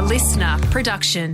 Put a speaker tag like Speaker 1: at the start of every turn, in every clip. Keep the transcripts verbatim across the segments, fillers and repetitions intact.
Speaker 1: listener production.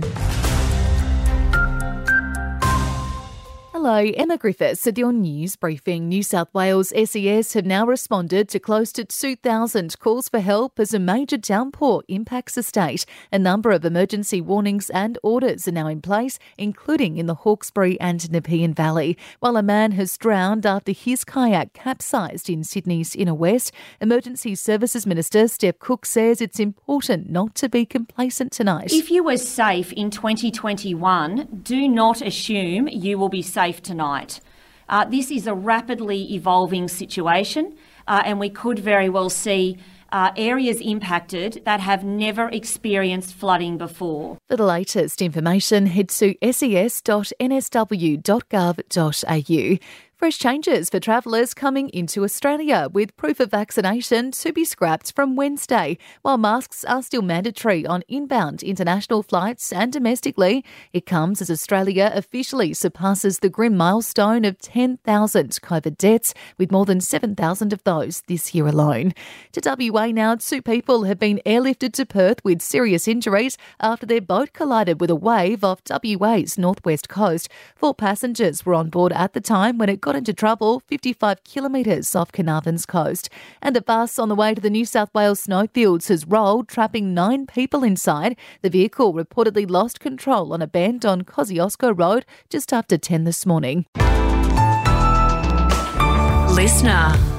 Speaker 2: Hello, Emma Griffiths at your news briefing. New South Wales S E S have now responded to close to two thousand calls for help as a major downpour impacts the state. A number of emergency warnings and orders are now in place, including in the Hawkesbury and Nepean Valley. While a man has drowned after his kayak capsized in Sydney's inner west, Emergency Services Minister Steph Cook says it's important not to be complacent tonight.
Speaker 3: If you were safe in twenty twenty-one, do not assume you will be safe tonight. Uh, this is a rapidly evolving situation uh, and we could very well see uh, areas impacted that have never experienced flooding before.
Speaker 2: For the latest information, head to s e s dot n s w dot gov dot a u. Fresh changes for travellers coming into Australia, with proof of vaccination to be scrapped from Wednesday. While masks are still mandatory on inbound international flights and domestically, it comes as Australia officially surpasses the grim milestone of ten thousand COVID deaths, with more than seven thousand of those this year alone. To W A now, two people have been airlifted to Perth with serious injuries after their boat collided with a wave off W A's northwest coast. Four passengers were on board at the time when it got into trouble fifty-five kilometres off Carnarvon's coast. And a bus on the way to the New South Wales snowfields has rolled, trapping nine people inside. The vehicle reportedly lost control on a bend on Kosciuszko Road just after ten this morning.
Speaker 1: Listener.